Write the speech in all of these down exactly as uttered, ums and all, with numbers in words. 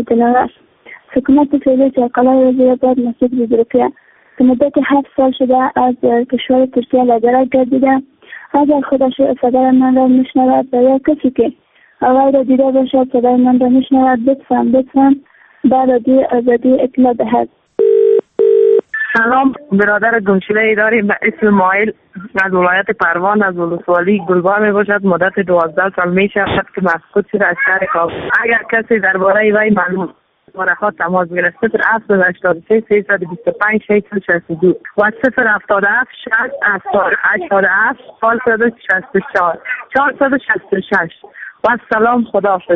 متنوع است. حکومت فعلی چرقلای وزیرآباد مسعود بزرگی که مدت هفت سال شده از کشور ترکیه لدرک گردیده، اگر خودش صدای من را میشنود و یا کسی که آواز را دیده باشد صدای من را میشنود لطفاً لطفاً به رادیو آزادی اطلاع دهد. سلام، برادر گمشده داریم به اسم مایل از ولایت پروان از ولسوالی گلبار می باشد. مدت دوازده سال می شود که مفقود شده از شهر کابل. اگر کسی درباره وی معلوم ماره خود تماس گرفت صفر هفت هشتاد و سه سیصد و بیست و پنج ششصد و شصت و دو و صفر هفتاد و هفت شصت هشتاد و هفت چهارصد و شصت و چهار چهارصد و شصت و شش و سلام، خداحافظ.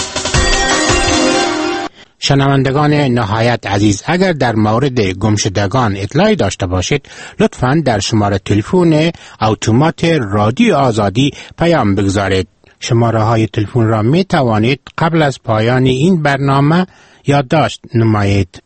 شنوندگان نهایت عزیز، اگر در مورد گمشدگان اطلاعی داشته باشید لطفاً در شماره تلفن اتومات رادیو آزادی پیام بگذارید. شماره های تلفن را می توانید قبل از پایان این برنامه یادداشت نمایید.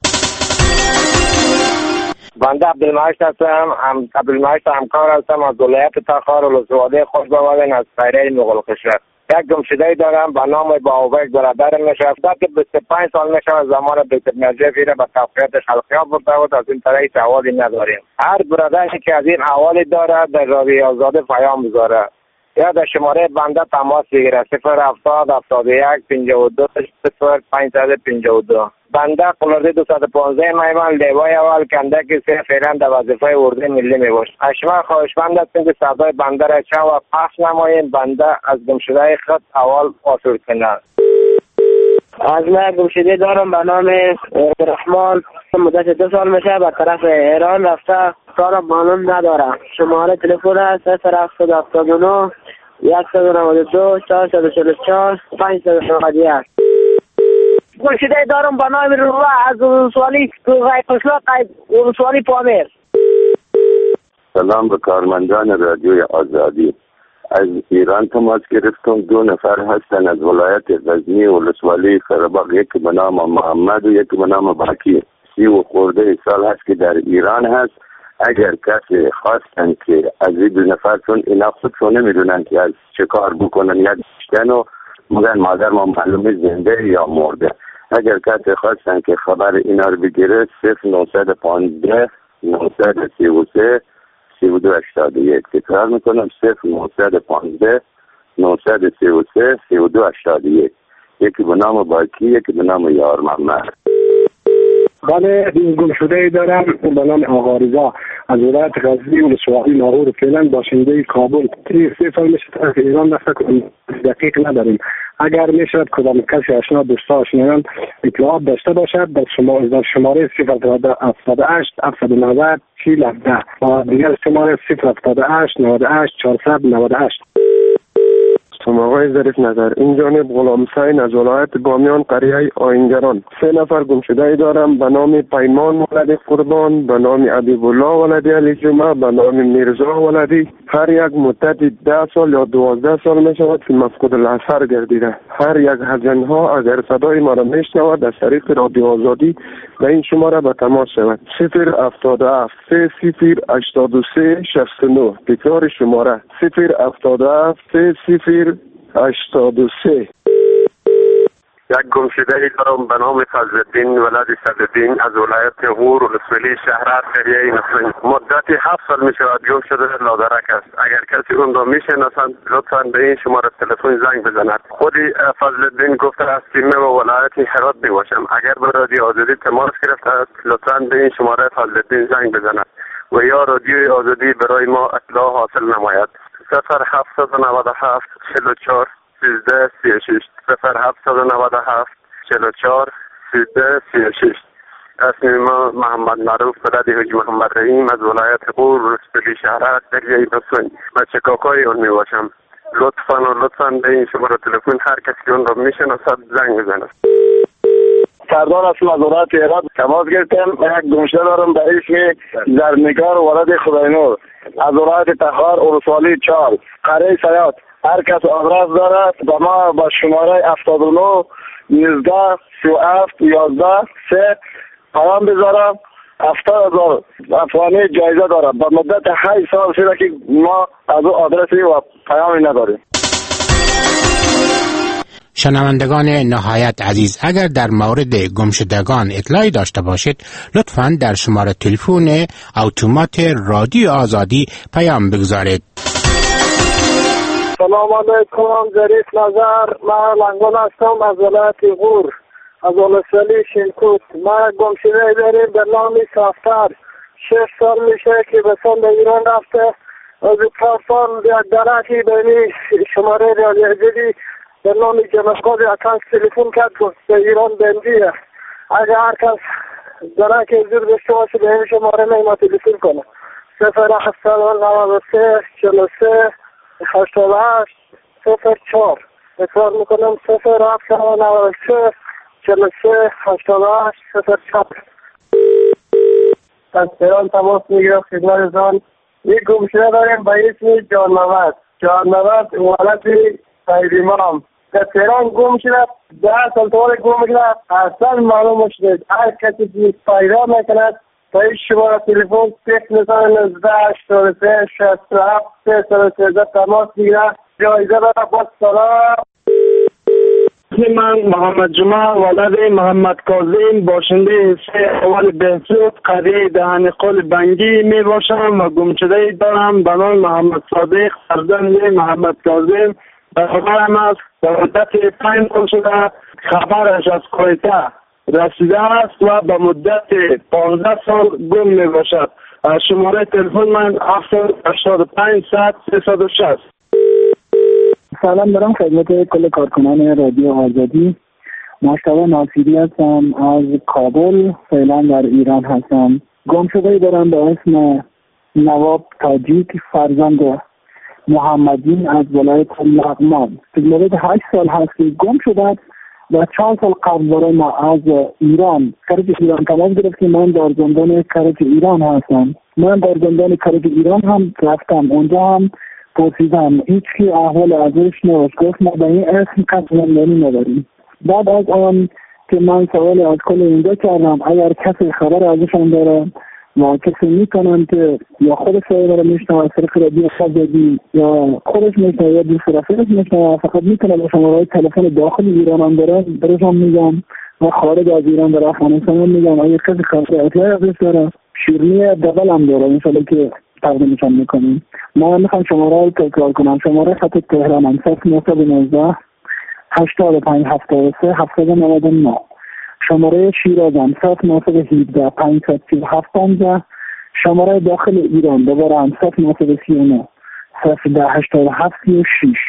بنده عبدالمجید هستم، هم عبدالمجید همکار هستم از ولایت تخار ولسوالی خوشبوادین از خیره مغلقشهر. یک گمشده دارم به نام باوبک برادر میشه. که بیست و پنج سال میشه از زمان دکتر نجیب را به تفقیت خلقیات برده بود. از این طریق احوالی نداریم. هر برادری که از این احوالی داره در رادیو آزادی پیام بذاره یا در شماره بنده تماس بگیره صفر هفتاد هفتاد و یک پنجاه و دو صفر پانصد و پنجاه و دو. بنده قلردی دویست و پانزده میمن لیوای اول کنده که سه فعلا در وظیفه اردوی ملی می باشه. شما خواهشمند هستیم که صدای بنده را چند و پخش نمایید. بنده از گمشده خط اول حاصل کنند. از من گمشده دارم به نام رحمان، مدت دو سال میشه به طرف ایران رفته، کارم معلوم ندارم. شماره تلفن است صفر هفت هفتاد و نه صد و نود و دو چهارصد و چهل و چهار پانصد و نود و یک. گمشده دارم به نام روح از ولسوالی قشلاق ولسوالی پامیر. سلام به کارمندان رادیوی آزادی. از ایران تماس گرفتم. دو نفر هستن از ولایت غزنی ولسوالی قره‌باغ، یکی به نام محمد و یکی به نام باکی. سی و خورده سال هست که در ایران هست. اگر کسی خواستن که از این دو نفر، چون اینا خودشون نمیدونن که از چه کار بکنن یا داشتن و مگن مادر ما معلومه زنده یا مرده، اگر کسی خواستن که خبر اینا رو بگیره صفر نهصد و پانزده نهصد و سی و سه سی و دو هشتاد و یک. تکرار میکنم صفر نهصد و پانزده نهصد و سی و سه سی و دو هشتاد و یک. یکی به نام باکی، یکی به نام یار محمد. بله، گمشده دارم به نام آقا رضا از ولایت غزنی ولسوالی لاهور، فعلا باشنده کابل. سه سال میشه طرف ایران رفته، دقیق نداریم. اگر میشود کدام کسی آشنا دوستا آشنایان اطلاعات داشته باشد در شما در شماره صفر هفتاد و هشت هفتصد و نود چهل هفده و دیگر شماره صفر هفتاد و هشت نود و هشت چهارصد و نود و هشت. آقای ظریف نظر، این جانب غلام حسین از ولایت بامیان قریه آینگران. سه نفر گمشده دارم به نام پیمان ولدی قربان، به نام حبیب الله ولدی علی جمعه، به نام میرزا ولدی. هر یک مدت ده سال یا دوازده سال می شود که مفقود الاثر گردیده. هر یک از اینها اگر صدای ما را میشنود از طریق رادیو آزادی به این شماره به تماس شود صفر هفتاد و هفت سه صفر هشتاد و سه شصت و نه. تکرار شماره صفر هفتاد و هفت سه صفر هشتاد و سه. یک گمشده دارم به نام فضلالدین ولد صدالدین از ولایت غور ولسوالی شهرت قریه نسرین. مدت هفت سال می شود گم شده لادرک است. اگر کسی اون را می شناسند لطفا به این شماره تلفن زنگ بزند. خودی فضلالدین گفته است که من به ولایت هرات می باشم. اگر به رادیو آزادی تماس گرفته است لطفا به این شماره فضلالدین زنگ بزند و یا رادیو آزادی برای ما اطلاع حاصل نماید. صفر هفتصد و نود و هفت چهل و چهار سیزده سی و شش صفر هفتصد و نود و هفت چهل و چهار سیزده سی و شش. اسم ما محمد معروف ولد حاج محمد رحیم از ولایت غور ولسوالی شهرت دریای نسوین. بچه کاکای اون می باشم. لطفاً و لطفاً به این شماره تلفن هر کسی اون رو میشناسد زنگ بزنه. سردار هستم از ولایت هرات. تماس گرفتم. یک گمشده دارم به اسم زرنگار ولد خداینور از ولایت تخار ولسوالی چهار قریه سیاد. هر کس آدرس داره با ما با شماره هفتاد و نه نوزده سی و هفت یازده سه پیام بذارم. هفتاد هزار افغانی جایزه دارم. با مدت هشت سال شده که ما از او آدرسی و پیامی نداریم. شنوندگان نهایت عزیز، اگر در مورد گمشدگان اطلاعی داشته باشید لطفاً در شماره تلفن اتومات رادیو آزادی پیام بگذارید. سلام علیکم، ظریف نظر. من لنگان هستم از ولایت غور، از ولسوالی شینکوت. ما گمشده داریم به نام سافتر. شش سال میشه که به سند ایران رفته. از پاسان یک درکی بینی شماره رادیویی به نام جمعقاد اکانس تلفن کرد به ایران بندیه. اگر هر کس درک زیر داشته باشه به این شماره نیما تلفن کنه. صفر هفتاد و نود و سه چهل و سه هشتاد و هشت صفر چهار. اصرار میکنم صفر هفتاد و نود و سه چهل و سه هشتاد و هشت صفر چهار. از تهران تماس میگیرم خدمتتان. یک گمشده داریم به اسم جانموت. جانموت ولد سید امام در تهران گم شده. ده سال طور گم شده، اصلا معلوم شده. هر کسی که پیدا میکند تا این شماره تلفن صفر نوزده هشتاد و سه شصت و هفت سیصد و سیزده تماس میگیره. جایزه داره. با سلام. من محمد جمعه ولد محمد کاظم باشنده حصه اول بهسود قریه دهن قل بنگی می باشم و گمشده دارم به نام محمد صادق فرزند محمد کاظم. برابرم است به مدت پنج سال شده خبرش از کویته رسیده است و به مدت پانزده سال گم می باشد. شماره تلفن من هفت هشتاد و پنج صد سیصد و شصت. سلام دارم خدمت کل کارکنان رادیو آزادی. مشتاق ناصری هستم از کابل، فعلا در ایران هستم. گم شده دارم به اسم نواب تاجیک فرزند محمدین از ولایت لغمان. مدت هشت سال هست که گم شده و چهار سال قبل برای ما از ایران کرج ایران تماس گرفت که من در زندان کرج ایران هستم. من در زندان کرج ایران هم رفتم، اونجا هم پرسیدم، هیچ کی احوال ازش نوشت. گفت ما به این اسم کس زندانی نداریم. بعد از آن که من سوال از کل اینجا کردم اگر کسی خبر ازشان داره و کسی میکنن که یا خود سوال رو میشنه از طریق رادیو آزادی یا خودش میشنه یا دوست رفیقش میشنه، فقط میتونه به شماره تلفن داخل ایران هم داره برشان میگم و خارج از ایران داره افغانستان هم میگم اگر کسی خبر اطلاعی ازش داره. شیرنی دبل هم داره انشالله که تقدیمشان میکنیم. ما میخوام شماره رو تکرار کنم. شماره خط تهران هم صفر نهصد و نوزده هشتاد و پنج هفتاد و سه هفتاد و نود و نه. شماره شیراز هم صفر نهصد و هفده پانصد سی و هفت پانزده. شماره داخل ایران دوباره هم صفر نهصد و سی و نه صفر ده هشتاد و هفت سی و شش.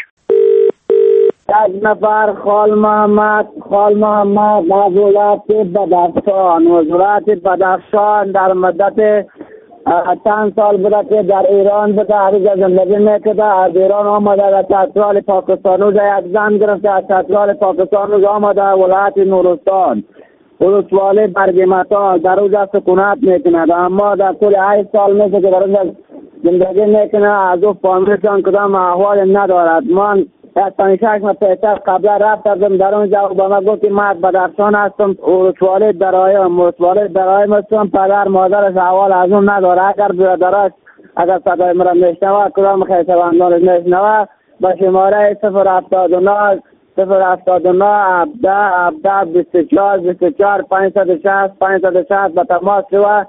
یک نفر خال محمد خال محمد وزارت بدخشان وزارت بدخشان در مدت چند سال بوده که در ایران به تحریک زندگی میکرده. از ایران آمده در چترال پاکستان روز یک زن گرفته از چترال پاکستان روز آمده ولایت نورستان ولسوالی برگمتال در روز سکونت میکند. اما در طول هشت سال میشه که در روز زندگی میکنه. از او فامیلشان کدام احوال ندارد. من از پنجشش ما پیشتر قبلا رفت کردم در اونجا با ما گفت که من از بدخشان هستم ولسوالی درایم ولسوالی درایم هستم. پدر مادرش احوال از اون نداره. اگر برادرش اگر صدای مرا میشنوه کدام خیشوندانش میشنوه با شماره صفر هفتاد و نه صفر هفتاد و نه هفده هفده بیست و چهار بیست و چهار پانصد و شصت پانصد و شصت به تماس شوه.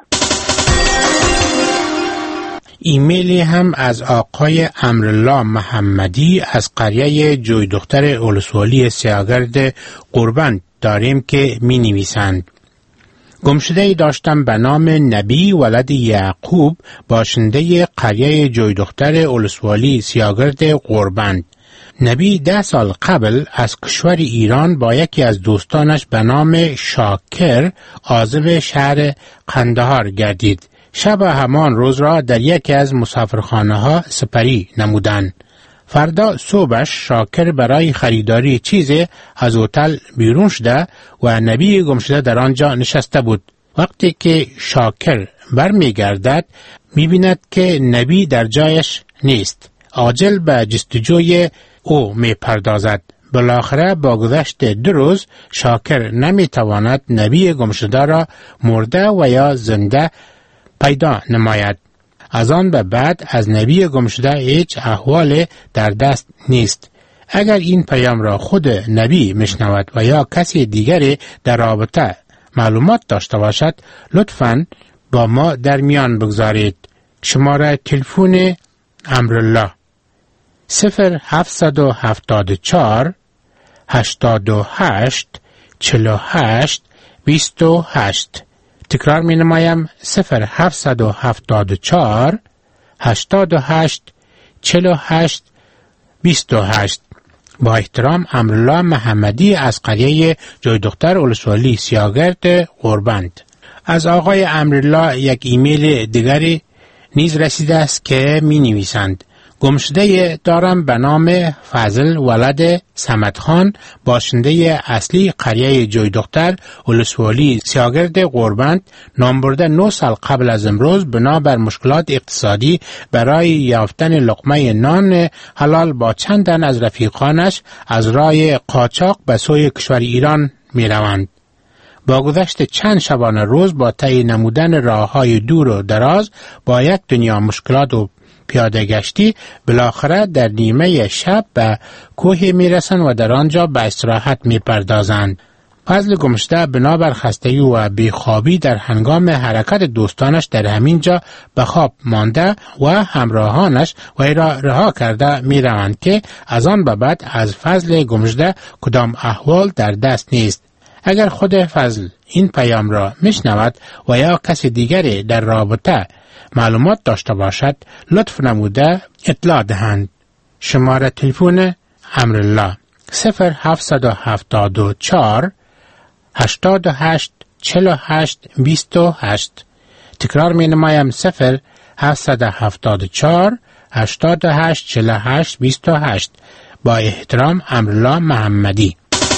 ایمیلی هم از آقای امرالله محمدی از قریه جوی دختر اولسوالی سیاگرد قربان داریم که می نویسند: گمشده‌ای داشتم به نام نبی ولد یعقوب باشنده قریه جوی دختر اولسوالی سیاگرد قربان. نبی ده سال قبل از کشور ایران با یکی از دوستانش به نام شاکر عازم شهر قندهار گردید. شب همان روز را در یکی از مسافرخانه ها سپری نمودند. فردا صبحش شاکر برای خریداری چیزی از هتل بیرون شده و نبی گمشده در آنجا نشسته بود. وقتی که شاکر برمی گردد می بیند که نبی در جایش نیست. عاجل به جستجوی او می پردازد. بالاخره با گذشت دو روز شاکر نمی تواند نبی گمشده را مرده و یا زنده پیدا نماید. از آن به بعد از نبی گمشده هیچ احوال در دست نیست. اگر این پیام را خود نبی میشنود و یا کسی دیگری در رابطه معلومات داشته باشد، لطفاً با ما در میان بگذارید. شماره تلفن امرالله صفر هفتصد و هفتاد و چهار هشتاد و هشت چهل و هشت بیست و هشت. تکرار می نمایم: صفر هفتصد و هفتاد و چهار هشتاد و هشت چهل و هشت بیست و هشت. با احترام، امرالله محمدی از قریه جای دختر ولسوالی سیاگرد غوربند. از آقای امرالله یک ایمیل دیگری نیز رسیده است که می نویسند: گمشده دارم به نام فضل ولد صمد خان، باشنده اصلی قریه جای دختر ولسوالی سیاگرد غوربند. نام برده نه سال قبل از امروز بنابر مشکلات اقتصادی برای یافتن لقمه نان حلال با چند تن از رفیقانش از راه قاچاق به سوی کشور ایران می روند. با گذشت چند شبانه روز با طی نمودن راه‌های دور و دراز با یک دنیا مشکلات و پیاده گشتی، بالاخره در نیمه شب به کوه میرسند و در آنجا به استراحت میپردازند. فضل گمشده بنابر خستگی و بیخوابی در هنگام حرکت دوستانش در همین جا به خواب مانده و همراهانش وی را رها کرده میروند که از آن به بعد از فضل گمشده کدام احوال در دست نیست. اگر خود فضل این پیام را میشنود و یا کسی دیگری در رابطه معلومات داشته باشد، لطف نموده اطلاع دهند. شماره تلفن امرالله صفر هفتصد و هفتاد و چهار هشتاد و هشت چهل و هشت بیست و هشت. تکرار می نمایم: صفر هفتصد و هفتاد و چهار هشتاد و هشت چهل و هشت بیست و هشت. با احترام، امرالله محمدی.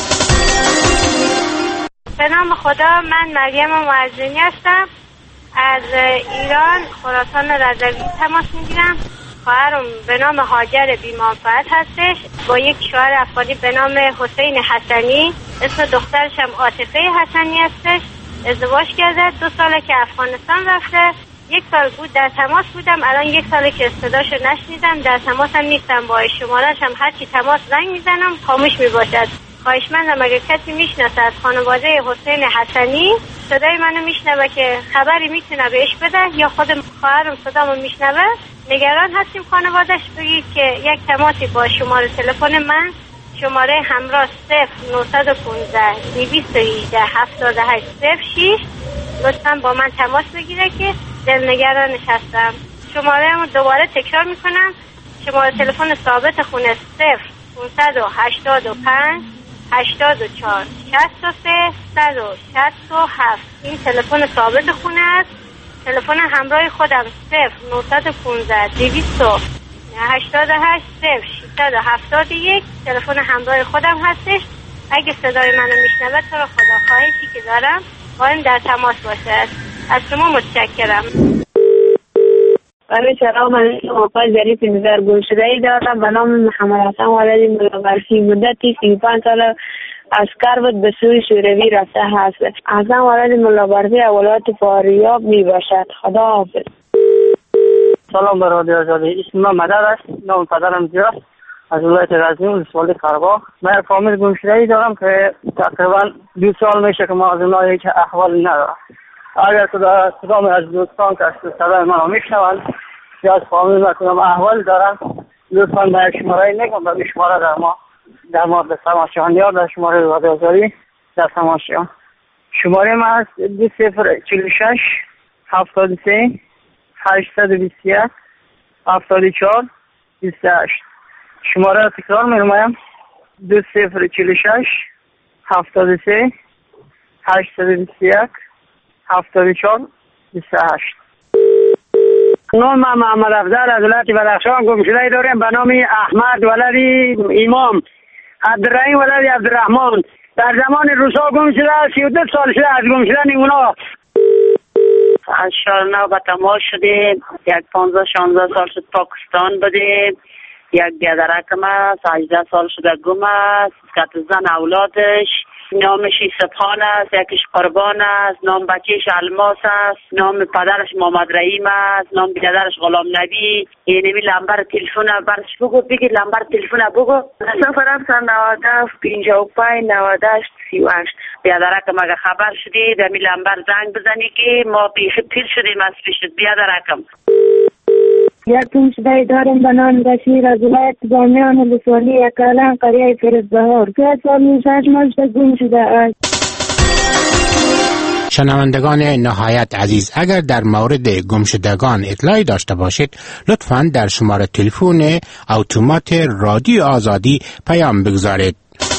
به نام خدا، من مریم معزینی هستم. از ایران خراسان رضوی تماس میگیرم. خواهرم به نام هاجر بی‌منفعت هستش، با یک شوهر افغانی به نام حسین حسنی، اسم دخترش هم عاطفه حسنی هستش. ازدواج کرده، دو ساله که افغانستان رفته. یک سال بود در تماس بودم، الان یک ساله که صداشو نشنیدم، در تماس هم نیستم با شماره‌اش هم هرچی تماس زنگ میزنم خاموش میباشد. خواهشمندم اگر کسی میشناسه از خانواده حسین حسنی صدای منو میشنوه که خبری میتونه بهش بده، یا خود خواهرم صدامو میشنوه، نگران هستیم خانوادهش، بگید که یک تماسی با شماره تلفن من، شماره همراه صفر نهصد و پانزده دویست و هجده هفتاد و هشت صفر شش، لطفا با من تماس بگیره که دلنگرانش هستم. شماره همو دوباره تکرار میکنم: شماره تلفن ثابت خونه صفر پانصد و هشتاد و پنج هشتاد و چهار شصت و سه صد و شصت و هفت. این تلفن ثابت خونه است. تلفن همراه خودم صفر نهصد و پانزده دویست و هشتاد و هشت صفر ششصد و هفتاد و یک. تلفن همراه خودم هستش. اگه صدای منو میشنوه، تو رو خدا خواهشی که دارم باید در تماس باشه. از شما متشکرم. بله سلام علیکم. آقای ظریف نظر گمشده‌ای دارم به نام محمد حسن ولد ملاقرسی. مدتی سی و پنج سال اسکر بود، به سوی شوروی رفته هست. حسن ولد ملاقرسی ولایت فاریاب می باشد. خدا حافظ. سلام بر رادیو آزادی. اسم من مدد است. نام پدرم زیاد از ولایت غزنی ولسوالی قره‌باغ. من فامیل گمشده‌ای دارم که تقریبا دو سال میشه که ما از اونها هیچ احوالی ندارم. اگر کدام از دوستان که صدای منو میشنوند یا از فامیل و کدام احوال دارن، لطفاً به شماره نگم به شماره در ما در مورد تماشایان یا در شماره رادیو آزادی در تماشایان. شماره من هست دو صفر چهل و شش هفتاد و سه هشتصد و بیست و یک هفتاد و چهار بیست و هشت. شماره را تکرار می‌نمایم: دو صفر چهل و شش هفتاد و سه هشتصد و بیست و یک هفتاد و چهار بیست و هشت. نام من محمد افضل از ولایت بدخشان. گمشده‌ای داریم به نام احمد ولد امام، عبدالرحیم ولد عبدالرحمن. در زمان روسا گم شده، سی و دو سال شده از گم شدن اونا. از شهر نو به تماس شدیم. یک پانزده شانزده سال شد پاکستان بدیم. یک بیادرکم است، هجده سال شده گم است. کت زن اولادش نامش سبحان است، یکیش قربان است، نام بچهش الماس است، نام پدرش محمد رحیم است، نام برادرش غلام نبی. اینمی لمبر تلفن برش بگو، بگی لمبر تلفن بگو. صفر هفت نود هفت پنجاه و پنج نود و هشت سی و هشت. بیادرکم اگه خبر شدی دمی لمبر زنگ بزنی که ما پیش پیر شدیم از پیشت. بیادرکم یک گمشده دارم به نام بشیر از ولایت بامیان ولسوالی اکالان قریه فرزبهار. سه سال و شش ماه گم شده است. شنوندگان نهایت عزیز، اگر در مورد گمشدگان اطلاعی داشته باشید لطفاً در شماره تلفن اتومات رادیو آزادی پیام بگذارید.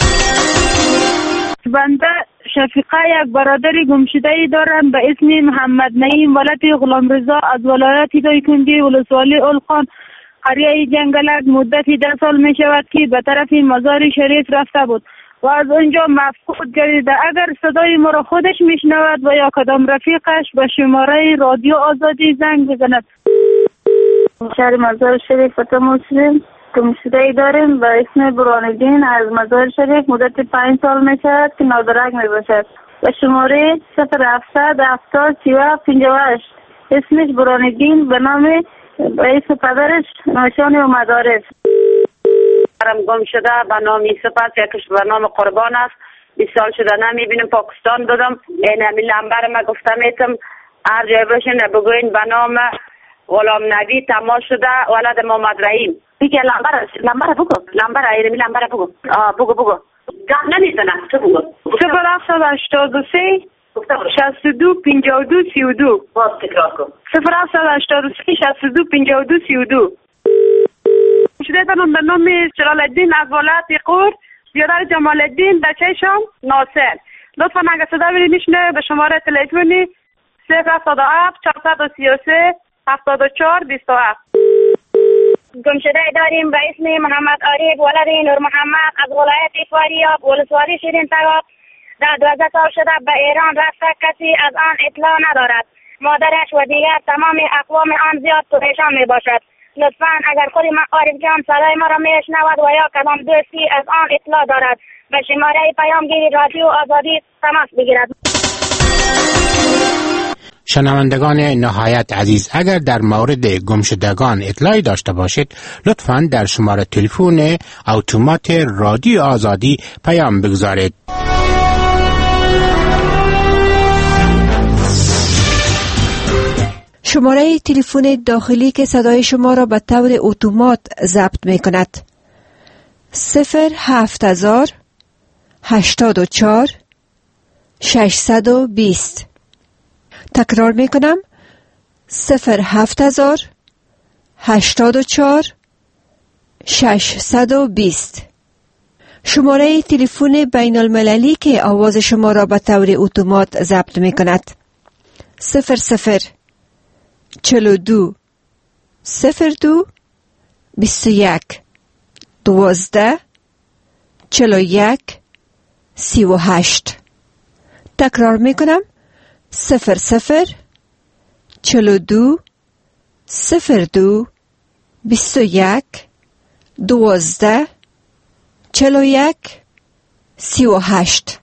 بنده شفیقه یک برادر گمشده‌ای دارم به اسم محمد نعیم ولد غلام رضا از ولایت دایکنڈی ولسوالی اولخان قریه جنگلک. مدتی ده سال می شود که به طرف مزار شریف رفته بود و از اونجا مفقود گردیده. اگر صدای ما را خودش میشنود و یا کدام رفیقش به شماره رادیو آزادی زنگ بزند. شهر مزار شریف مسلم گمشده‌ای داریم به اسم برهان‌الدین از مزار شریف. مدت پنج سال می شود که نادرک می باشد. به شماره صفر هفتصد هفتاد سی و هفت پنجاه و هشت. اسمش برهان‌الدین به نام به اسم پدرش نشانی و مدارس. برم گم شده به نام سپس یکیش به نام قربان است. بیست سال شده نمیبینم پاکستان بودم. این همی لمبر ما گفتم ایتم هر جای باشین بگوین به نام غلام نبی تماس شده ولد محمد رحیم. بگه لمبر لمبر بگو لمبر ایرمی لمبر بگو آه بگو بگو گم نمیزنه تو بگو. صفر هفتصد هشتاد و سه شصت و دو پنجاه و دو سی و دو. باز تکرار کن. صفر هفتصد هشتاد و سه شصت و دو پنجاه و دو سی و دو. شده دارم به نام جلال الدین از ولایت قور. بیادر جمال الدین بچه‌شان ناصر. لطفا اگه صدا بینیشنه به شماره تلفنی صفر هفتاد و هفت چهارصد و سی و سه هفتاد و چهار بیست و هفت. گمشده داریم به اسم محمد عارف ولد نور محمد از ولایت فاریاب ولسوالی شیرین تگاب. در دوازده سال شده به ایران رفته، کسی از آن اطلاع ندارد. مادرش و دیگر تمام اقوام آن زیاد پریشان می باشد. لطفاً اگر خود عارف جان صدای ما را میشنود و یا کدام دوستی از آن اطلاع دارد به شماره پیامگیری رادیو آزادی تماس بگیرد. شنوندگان نهایت عزیز، اگر در مورد گمشدگان اطلاعی داشته باشید لطفاً در شماره تلفن اتومات رادیو آزادی پیام بگذارید. شماره تلفن داخلی که صدای شما را به طور اتومات ضبط می کند صفر هفت هزار هشتاد و چهار ششصد و بیست. تکرار می کنم صفر هفت هزار هشتاد و چهار ششصد و بیست. شماره تلفن بین المللی که آواز شما را به طور اتومات ضبط می کند صفر صفر چهل و دو صفر دو بیست و یک دوازده چهل و یک سی و هشت. تکرار می کنم صفر صفر چهل و دو صفر دو بیست و یک دوازده چهل و یک سی و هشت.